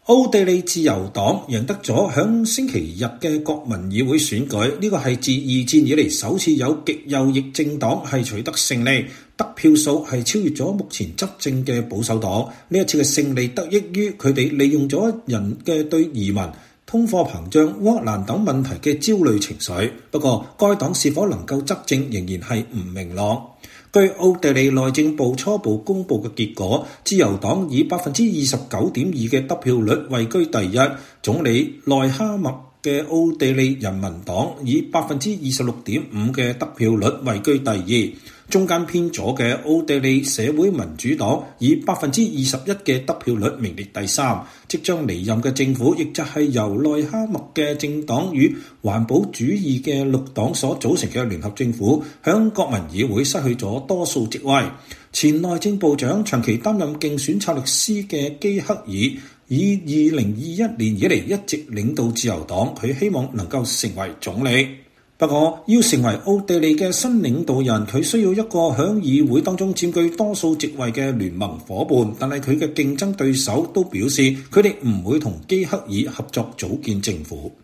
奧地利自由黨贏得咗響星期日嘅國民議會選舉，呢個係自二戰以嚟首次有極右翼政黨係取得勝利，得票數係超越咗目前執政嘅保守黨。呢一次嘅勝利得益於佢哋利用咗人嘅對移民、通貨膨脹、烏克蘭等問題嘅焦慮情緒。不過，該黨是否能夠執政仍然係唔明朗。據奧地利內政部初步公佈嘅結果，自由黨以29.2%嘅得票率位居第一，總理內哈默嘅奧地利人民黨以26.5%嘅得票率位居第二，中間偏左嘅奧地利社會民主黨以21%嘅得票率名列第三。即將離任嘅政府，亦就係由內哈默嘅政黨與環保主義嘅綠黨所組成嘅聯合政府，響國民議會失去咗多數職位。前內政部長長期擔任競選策略師嘅基克爾，以2021年以嚟一直領導自由黨，佢希望能夠成為總理。不過，要成為奧地利嘅新領導人，佢需要一個響議會當中佔據多數席位嘅聯盟夥伴，但係佢嘅競爭對手都表示佢哋唔會同基克爾合作組建政府。